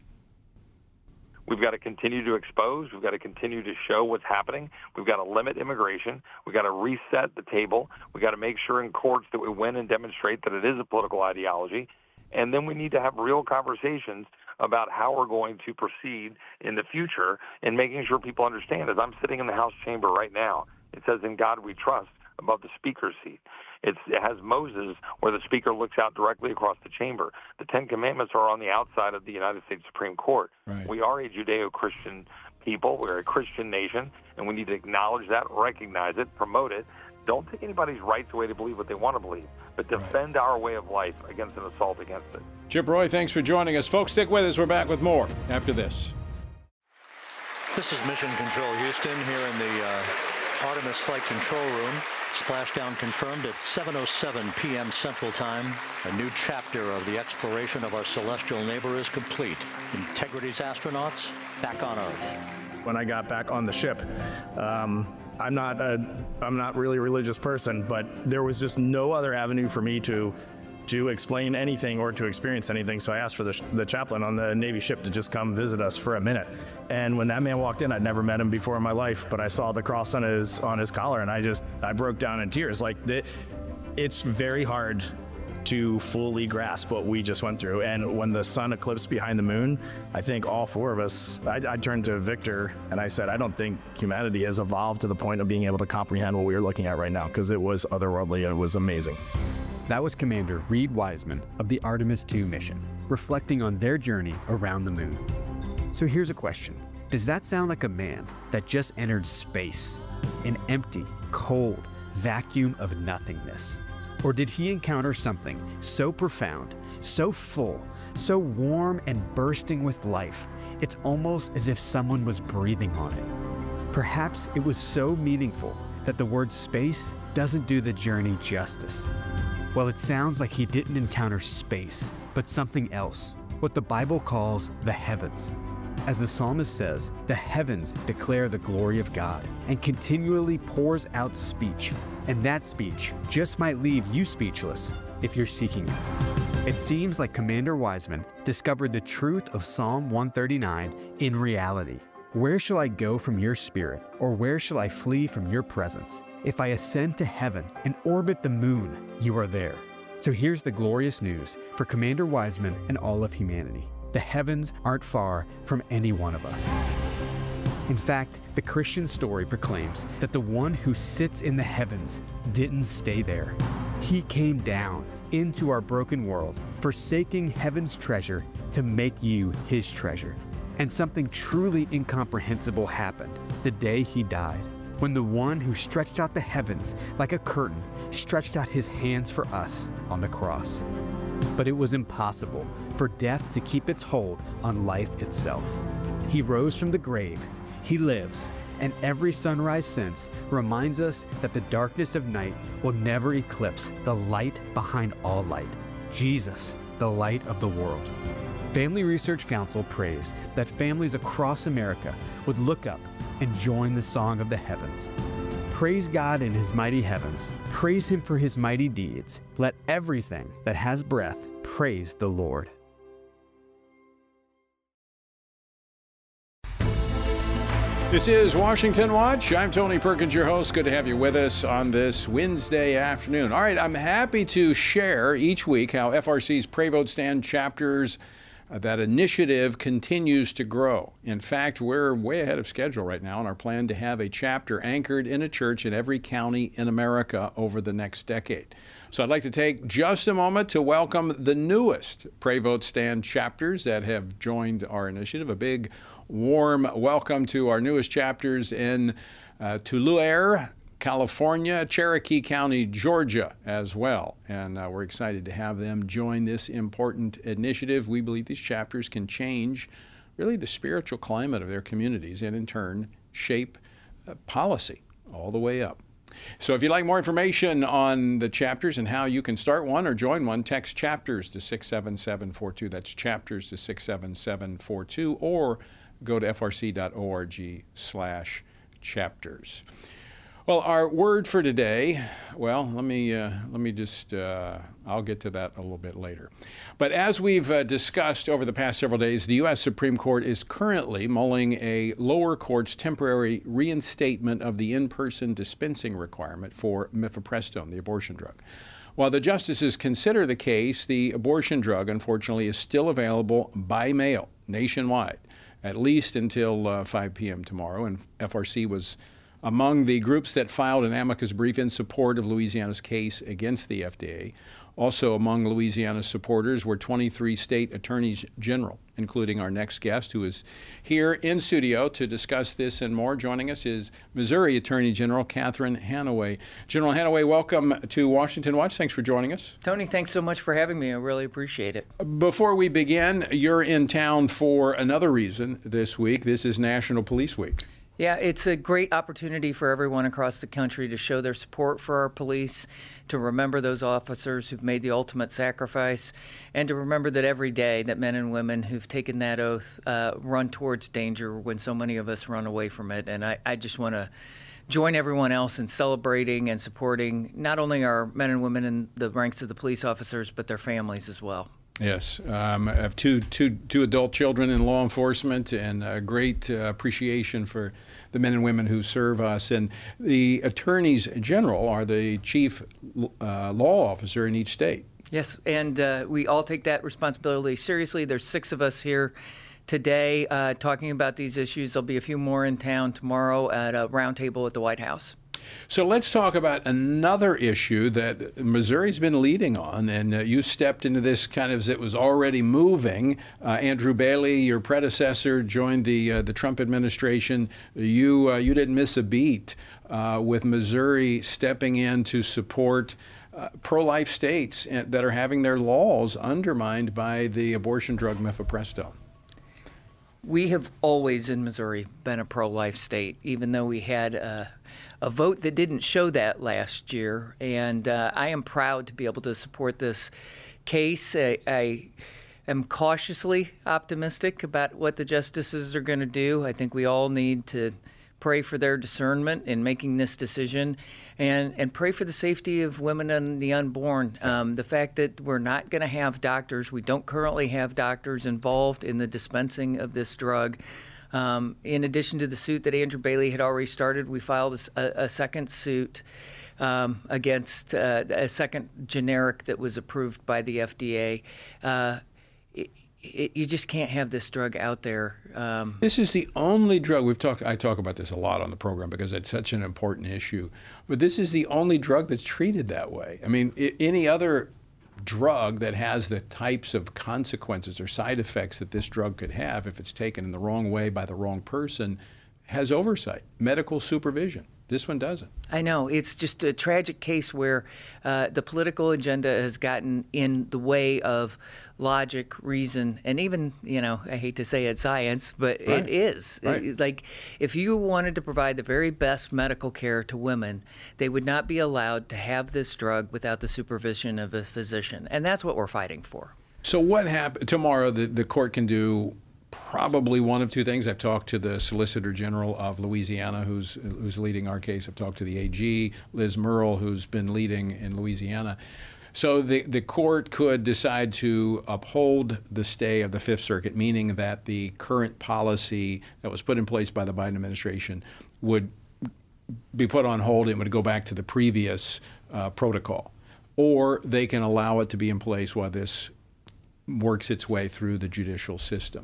We've got to continue to expose. We've got to continue to show what's happening. We've got to limit immigration. We've got to reset the table. We've got to make sure in courts that we win and demonstrate that it is a political ideology. And then we need to have real conversations about how we're going to proceed in the future and making sure people understand. As I'm sitting in the House chamber right now, it says, "In God we trust," above the speaker's seat. It's, it has Moses, where the speaker looks out directly across the chamber. The Ten Commandments are on the outside of the United States Supreme Court. Right. We are a Judeo-Christian people. We're a Christian nation, and we need to acknowledge that, recognize it, promote it. Don't take anybody's rights away to believe what they want to believe, but defend right. our way of life against an assault against it. Chip Roy, thanks for joining us. Folks, stick with us. We're back with more after this. This is Mission Control Houston here in the uh, Artemis Flight Control Room. Splashdown confirmed at seven oh seven p.m. Central Time. A new chapter of the exploration of our celestial neighbor is complete. Integrity's astronauts back on Earth. when I got back on the ship. Um, I'm not a, I'm not really a religious person, but there was just no other avenue for me to to explain anything or to experience anything. So I asked for the, the chaplain on the Navy ship to just come visit us for a minute. And when that man walked in, I'd never met him before in my life, but I saw the cross on his on his collar, and I just I broke down in tears. Like the, it's very hard to fully grasp what we just went through. And when the sun eclipsed behind the moon, I think all four of us, I, I turned to Victor and I said, I don't think humanity has evolved to the point of being able to comprehend what we are looking at right now, because it was otherworldly and it was amazing. That was Commander Reed Wiseman of the Artemis two mission, reflecting on their journey around the moon. So here's a question. Does that sound like a man that just entered space, an empty, cold vacuum of nothingness? Or did he encounter something so profound, so full, so warm and bursting with life, it's almost as if someone was breathing on it? Perhaps it was so meaningful that the word space doesn't do the journey justice. Well, it sounds like he didn't encounter space, but something else, what the Bible calls the heavens. As the psalmist says, the heavens declare the glory of God and continually pours out speech. And that speech just might leave you speechless if you're seeking it. It seems like Commander Wiseman discovered the truth of Psalm one thirty-nine in reality. Where shall I go from your spirit, or where shall I flee from your presence? If I ascend to heaven and orbit the moon, you are there. So here's the glorious news for Commander Wiseman and all of humanity. The heavens aren't far from any one of us. In fact, the Christian story proclaims that the one who sits in the heavens didn't stay there. He came down into our broken world, forsaking heaven's treasure to make you his treasure. And something truly incomprehensible happened the day he died, when the one who stretched out the heavens like a curtain stretched out his hands for us on the cross. But it was impossible for death to keep its hold on life itself. He rose from the grave, he lives, and every sunrise since reminds us that the darkness of night will never eclipse the light behind all light, Jesus, the light of the world. Family Research Council prays that families across America would look up and join the song of the heavens. Praise God in his mighty heavens. Praise him for his mighty deeds. Let everything that has breath praise the Lord. This is Washington Watch. I'm Tony Perkins, your host. Good to have you with us on this Wednesday afternoon. All right, I'm happy to share each week how F R C's Pray Vote Stand chapters, uh, that initiative continues to grow. In fact, we're way ahead of schedule right now in our plan to have a chapter anchored in a church in every county in America over the next decade. So I'd like to take just a moment to welcome the newest Pray Vote Stand chapters that have joined our initiative. A big warm welcome to our newest chapters in uh, Tulare, California, Cherokee County, Georgia as well. And uh, we're excited to have them join this important initiative. We believe these chapters can change really the spiritual climate of their communities and in turn shape uh, policy all the way up. So if you'd like more information on the chapters and how you can start one or join one, text chapters to six seven seven four two. That's chapters to six seven seven four two, or go to f r c dot org slash chapters. Well, our word for today, well, let me uh, let me just, uh, I'll get to that a little bit later. But as we've uh, discussed over the past several days, the U S Supreme Court is currently mulling a lower court's temporary reinstatement of the in-person dispensing requirement for mifepristone, the abortion drug. While the justices consider the case, the abortion drug, unfortunately, is still available by mail nationwide, at least until uh, five p.m. tomorrow. And F R C was among the groups that filed an amicus brief in support of Louisiana's case against the F D A. Also among Louisiana's supporters were twenty-three state attorneys general, including our next guest, who is here in studio to discuss this and more. Joining us is Missouri Attorney General Catherine Hanaway. General Hanaway, welcome to Washington Watch. Thanks for joining us. Tony, thanks so much for having me. I really appreciate it. Before we begin, you're in town for another reason this week. This is National Police Week. Yeah, it's a great opportunity for everyone across the country to show their support for our police, to remember those officers who've made the ultimate sacrifice, and to remember that every day that men and women who've taken that oath uh, run towards danger when so many of us run away from it. And I, I just want to join everyone else in celebrating and supporting not only our men and women in the ranks of the police officers, but their families as well. Yes, um, I have two, two, two adult children in law enforcement, and a great uh, appreciation for the men and women who serve us. And the attorneys general are the chief uh, law officer in each state. Yes, and uh, we all take that responsibility seriously. There's six of us here today uh, talking about these issues. There'll be a few more in town tomorrow at a roundtable at the White House. So let's talk about another issue that Missouri's been leading on, and uh, you stepped into this kind of as it was already moving. Uh, Andrew Bailey, your predecessor, joined the uh, the Trump administration. You uh, you didn't miss a beat uh, with Missouri stepping in to support uh, pro-life states that are having their laws undermined by the abortion drug mifepristone. We have always in Missouri been a pro-life state, even though we had a, a vote that didn't show that last year. And uh, I am proud to be able to support this case. I, I am cautiously optimistic about what the justices are going to do. I think we all need to pray for their discernment in making this decision, and, and pray for the safety of women and the unborn. Um, the fact that we're not going to have doctors, we don't currently have doctors involved in the dispensing of this drug. Um, in addition to the suit that Andrew Bailey had already started, we filed a, a second suit um, against uh, a second generic that was approved by the F D A. Uh, it, It, you just can't have this drug out there. Um, this is the only drug we've talked. I talk about this a lot on the program because it's such an important issue. But this is the only drug that's treated that way. I mean, I, any other drug that has the types of consequences or side effects that this drug could have if it's taken in the wrong way by the wrong person has oversight, medical supervision. This one doesn't. I know. It's just a tragic case where uh, the political agenda has gotten in the way of logic, reason, and even, you know, I hate to say it, science, but right. it is. Right. It, like, if you wanted to provide the very best medical care to women, they would not be allowed to have this drug without the supervision of a physician. And that's what we're fighting for. So what happens tomorrow? The, the court can do probably one of two things. I've talked to the Solicitor General of Louisiana, who's who's leading our case. I've talked to the A G, Liz Murrill, who's been leading in Louisiana. So the, the court could decide to uphold the stay of the Fifth Circuit, meaning that the current policy that was put in place by the Biden administration would be put on hold and would go back to the previous uh, protocol. Or they can allow it to be in place while this works its way through the judicial system.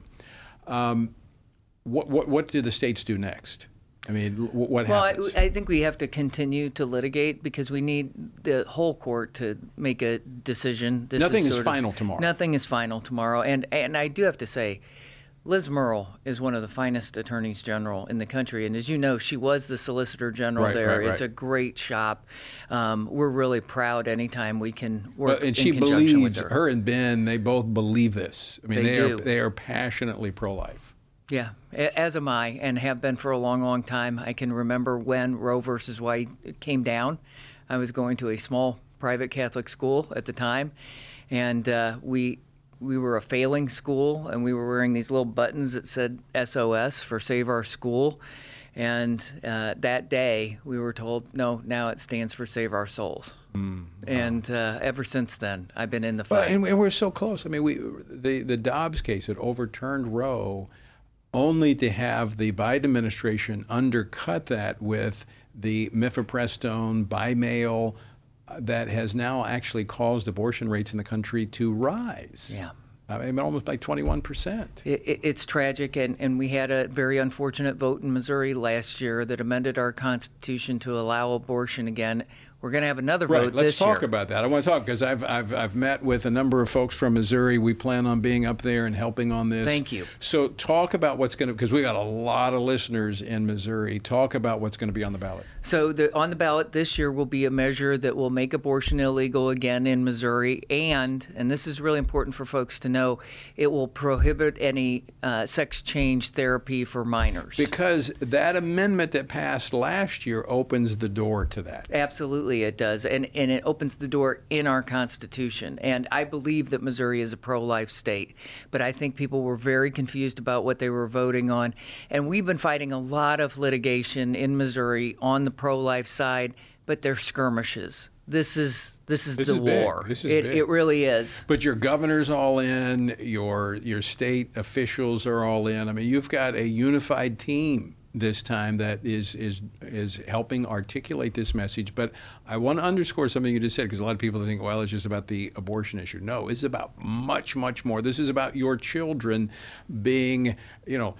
Um, what, what what do the states do next? I mean, what well, happens? Well, I, I think we have to continue to litigate because we need the whole court to make a decision. This nothing is, is final of, tomorrow. Nothing is final tomorrow. And, and I do have to say, Liz Murrill is one of the finest attorneys general in the country. And as you know, she was the Solicitor General right, there. Right, right. It's a great shop. Um, we're really proud anytime we can work well, and in she conjunction believes, with her. her and Ben, they both believe this. I mean, they, they do. are they are passionately pro-life. Yeah, as am I, and have been for a long, long time. I can remember when Roe versus Wade came down. I was going to a small private Catholic school at the time, and uh, we we were a failing school, and we were wearing these little buttons that said S O S for Save Our School. And uh, that day, we were told, no, now it stands for Save Our Souls. Mm, wow. And uh, ever since then, I've been in the fight. Well, and, and we're so close. I mean, we the, the Dobbs case that overturned Roe, only to have the Biden administration undercut that with the mifepristone by mail that has now actually caused abortion rates in the country to rise. Yeah. I mean, almost by twenty-one percent. It, it, it's tragic, and, and we had a very unfortunate vote in Missouri last year that amended our Constitution to allow abortion again. We're We're going to have another right. vote Let's this year. talk about that. I want to talk because I've, I've, I've met with a number of folks from Missouri. We plan on being up there and helping on this. Thank you. So talk about what's going to, because we got a lot of listeners in Missouri. Talk about what's going to be on the ballot. So the, on the ballot this year will be a measure that will make abortion illegal again in Missouri. And, and this is really important for folks to know, it will prohibit any uh, sex change therapy for minors. Because that amendment that passed last year opens the door to that. Absolutely. It does, and, and it opens the door in our Constitution. And I believe that Missouri is a pro-life state, but I think people were very confused about what they were voting on. And we've been fighting a lot of litigation in Missouri on the pro-life side, but they're skirmishes. This is this is This the is big. war. This is it, big. it really is. But your governor's all in. Your your state officials are all in. I mean, you've got a unified team this time that is is is helping articulate this message. But I want to underscore something you just said, because a lot of people think, well, it's just about the abortion issue. No, it's about much, much more. This is about your children being, you know,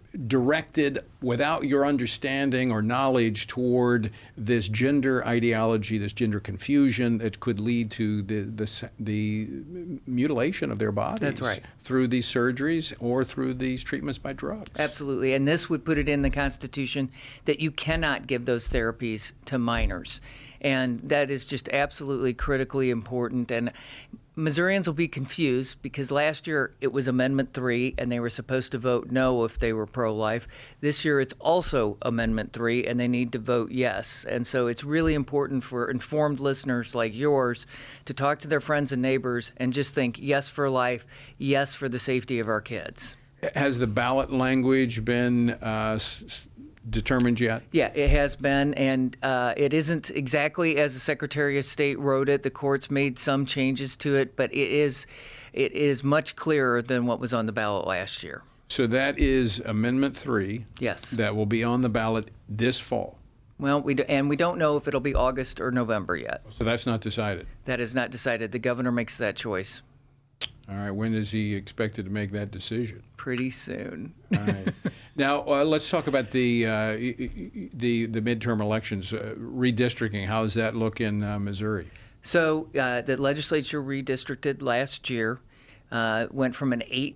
directed without your understanding or knowledge toward this gender ideology, this gender confusion that could lead to the the, the mutilation of their bodies. That's right. Through these surgeries or through these treatments by drugs. Absolutely. And this would put it in the Constitution that you cannot give those therapies to minors. And that is just absolutely critically important. And Missourians will be confused because last year it was Amendment three and they were supposed to vote no if they were pro-life. This year it's also Amendment three and they need to vote yes. And so it's really important for informed listeners like yours to talk to their friends and neighbors and just think yes for life, yes for the safety of our kids. Has the ballot language been uh, s- determined yet? Yeah, it has been, and uh, it isn't exactly as the Secretary of State wrote it. The court's made some changes to it, but it is it is much clearer than what was on the ballot last year. So that is Amendment three. Yes. That will be on the ballot this fall. Well, we do, and we don't know if it'll be August or November yet. So that's not decided. That is not decided. The governor makes that choice. All right. When is he expected to make that decision? Pretty soon. All right. Now uh, let's talk about the uh, the the midterm elections, uh, redistricting. How does that look in uh, Missouri? So uh, the legislature redistricted last year. Uh, went from an eight,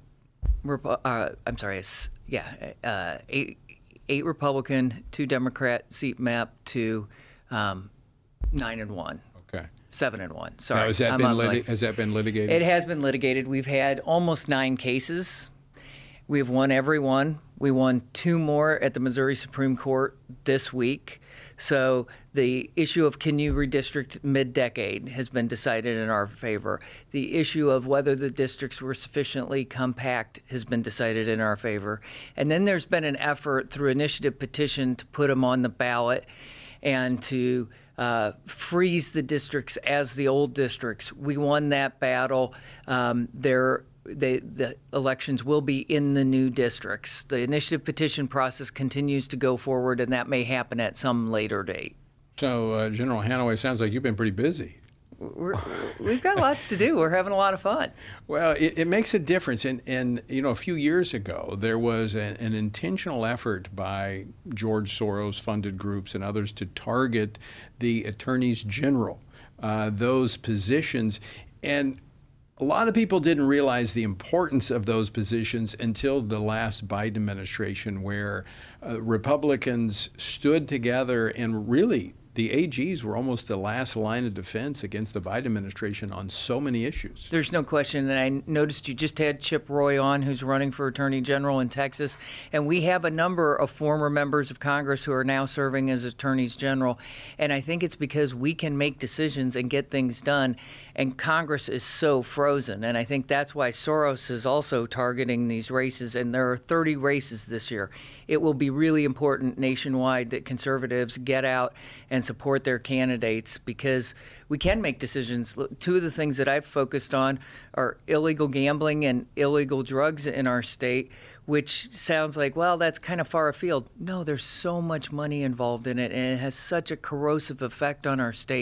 uh, I'm sorry, a, yeah, uh, eight eight Republican, two Democrat seat map to um, nine and one. Okay. Seven and one. Sorry. Now, has that I'm been on lit- life. has that been litigated? It has been litigated. We've had almost nine cases. We've won every one. We won two more at the Missouri Supreme Court this week. So the issue of can you redistrict mid-decade has been decided in our favor. The issue of whether the districts were sufficiently compact has been decided in our favor. And then there's been an effort through initiative petition to put them on the ballot and to uh, freeze the districts as the old districts. We won that battle. Um, there They, the elections will be in the new districts. The initiative petition process continues to go forward, and that may happen at some later date. So, uh, General Hanaway, sounds like you've been pretty busy. We're, we've got lots to do. We're having a lot of fun. Well, it, it makes a difference. And, and, you know, a few years ago, there was an, an intentional effort by George Soros-funded groups and others to target the attorneys general, uh, those positions. And a lot of people didn't realize the importance of those positions until the last Biden administration, where uh, Republicans stood together and really the A Gs were almost the last line of defense against the Biden administration on so many issues. There's no question. And I noticed you just had Chip Roy on, who's running for Attorney General in Texas. And we have a number of former members of Congress who are now serving as Attorneys General. And I think it's because we can make decisions and get things done. And Congress is so frozen. And I think that's why Soros is also targeting these races. And there are thirty races this year. It will be really important nationwide that conservatives get out and support their candidates, because we can make decisions. Two of the things that I've focused on are illegal gambling and illegal drugs in our state, which sounds like, well, that's kind of far afield. No, there's so much money involved in it, and it has such a corrosive effect on our state.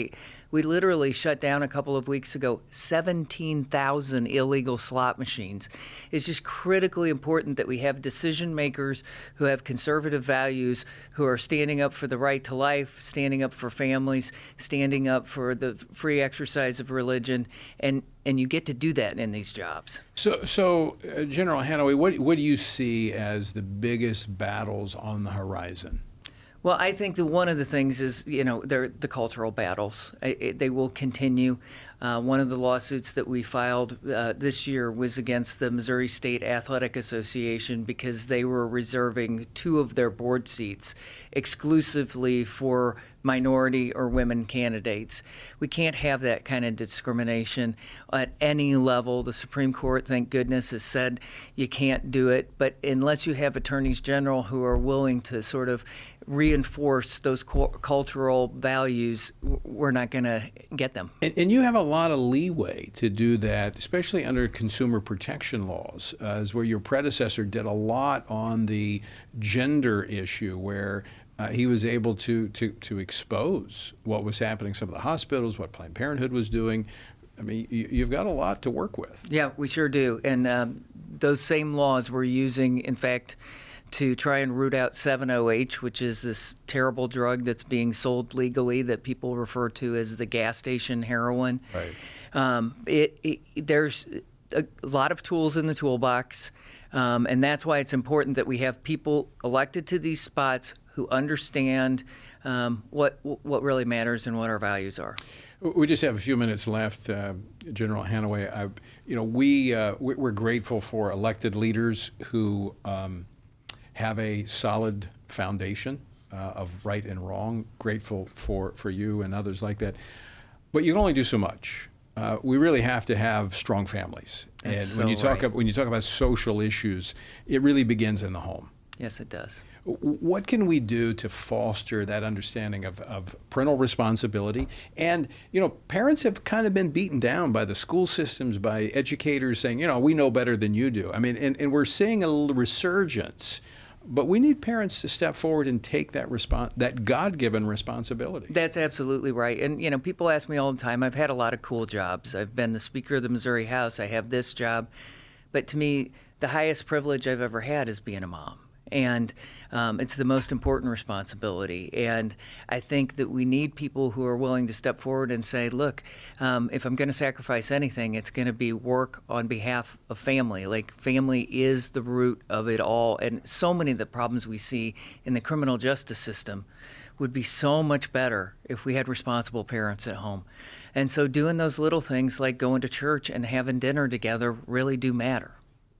We literally shut down a couple of weeks ago seventeen thousand illegal slot machines. It's just critically important that we have decision makers who have conservative values, who are standing up for the right to life, standing up for families, standing up for the free exercise of religion, and and you get to do that in these jobs. So, so uh, General Hanaway, what what do you see as the biggest battles on the horizon? Well, I think that one of the things is, you know, they're the cultural battles. It, it, they will continue. Uh, one of the lawsuits that we filed uh, this year was against the Missouri State Athletic Association because they were reserving two of their board seats exclusively for minority or women candidates. We can't have that kind of discrimination at any level. The Supreme Court, thank goodness, has said you can't do it. But unless you have attorneys general who are willing to sort of reinforce those cu- cultural values, we're not going to get them. And, and you have a lot of leeway to do that, especially under consumer protection laws, uh, is where your predecessor did a lot on the gender issue, where Uh, he was able to, to, to expose what was happening in some of the hospitals, what Planned Parenthood was doing. I mean, you, you've got a lot to work with. Yeah, we sure do. And um, those same laws we're using, in fact, to try and root out seven O H, which is this terrible drug that's being sold legally that people refer to as the gas station heroin. Right. Um, it, it, there's a lot of tools in the toolbox, um, and that's why it's important that we have people elected to these spots who understand um, what what really matters and what our values are. We just have a few minutes left, uh, General Hanaway. I, you know, we uh, we're grateful for elected leaders who um, have a solid foundation uh, of right and wrong. Grateful for for you and others like that, but you can only do so much. Uh, we really have to have strong families, That's and so when you talk right. about, when you talk about social issues, it really begins in the home. Yes, it does. What can we do to foster that understanding of, of parental responsibility? And, you know, parents have kind of been beaten down by the school systems, by educators saying, you know, we know better than you do. I mean, and, and we're seeing a little resurgence, but we need parents to step forward and take that respons- that God-given responsibility. That's absolutely right. And, you know, people ask me all the time, I've had a lot of cool jobs. I've been the Speaker of the Missouri House. I have this job. But to me, the highest privilege I've ever had is being a mom. And um, it's the most important responsibility. And I think that we need people who are willing to step forward and say, look, um, if I'm going to sacrifice anything, it's going to be work on behalf of family. Like, family is the root of it all. And so many of the problems we see in the criminal justice system would be so much better if we had responsible parents at home. And so doing those little things like going to church and having dinner together really do matter.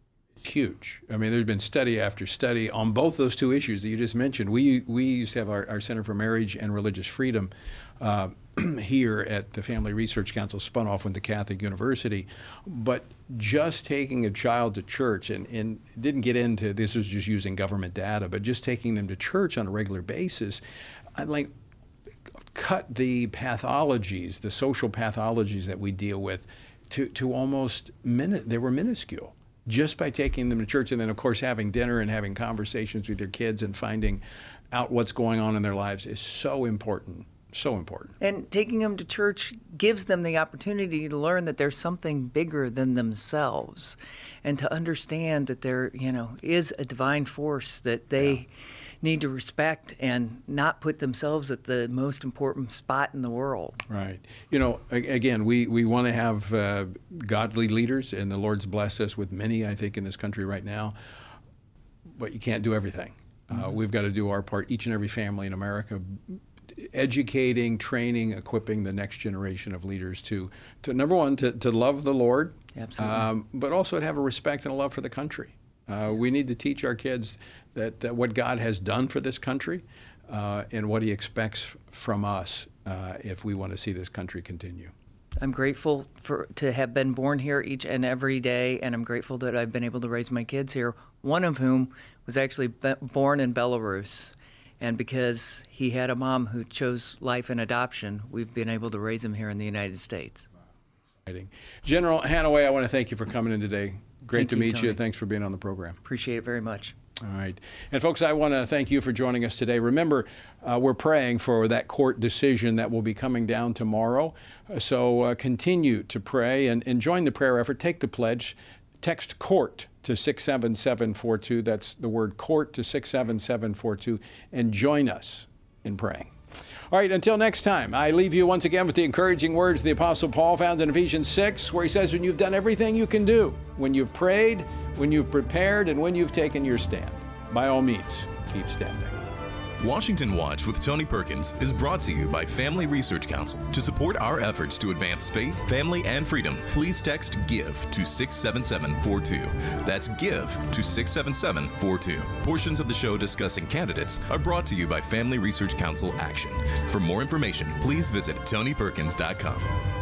Huge. I mean, there's been study after study on both those two issues that you just mentioned. We we used to have our, our Center for Marriage and Religious Freedom uh, here at the Family Research Council, spun off into Catholic University. But just taking a child to church, and, and didn't get into, this was just using government data, but just taking them to church on a regular basis, I'd like cut the pathologies, the social pathologies that we deal with to, to almost, minute, they were minuscule. Just by taking them to church, and then, of course, having dinner and having conversations with your kids and finding out what's going on in their lives is so important, so important. And taking them to church gives them the opportunity to learn that there's something bigger than themselves, and to understand that there, you know, is a divine force that they yeah. need to respect and not put themselves at the most important spot in the world. Right. You know, again, we, we want to have uh, godly leaders, and the Lord's blessed us with many, I think, in this country right now, but you can't do everything. Mm-hmm. Uh, we've got to do our part, each and every family in America, educating, training, equipping the next generation of leaders to, to number one, to, to love the Lord, Absolutely. Um, but also to have a respect and a love for the country. Uh, we need to teach our kids that, that what God has done for this country uh, and what he expects from us uh, if we want to see this country continue. I'm grateful for to have been born here each and every day, and I'm grateful that I've been able to raise my kids here, one of whom was actually be- born in Belarus. And because he had a mom who chose life and adoption, we've been able to raise him here in the United States. Exciting. General Hanaway, I want to thank you for coming in today. Great Thank to you, meet Tony. you. Thanks for being on the program. Appreciate it very much. All right. And folks, I want to thank you for joining us today. Remember, uh, we're praying for that court decision that will be coming down tomorrow. So uh, continue to pray and, and join the prayer effort. Take the pledge. Text COURT to six seven seven four two. That's the word COURT to six seven seven four two. And join us in praying. All right, until next time, I leave you once again with the encouraging words of the Apostle Paul found in Ephesians six, where he says, when you've done everything you can do, when you've prayed, when you've prepared, and when you've taken your stand, by all means, keep standing. Washington Watch with Tony Perkins is brought to you by Family Research Council. To support our efforts to advance faith, family, and freedom, please text GIVE to six seven seven four two. That's GIVE to six seven seven four two. Portions of the show discussing candidates are brought to you by Family Research Council Action. For more information, please visit tony perkins dot com.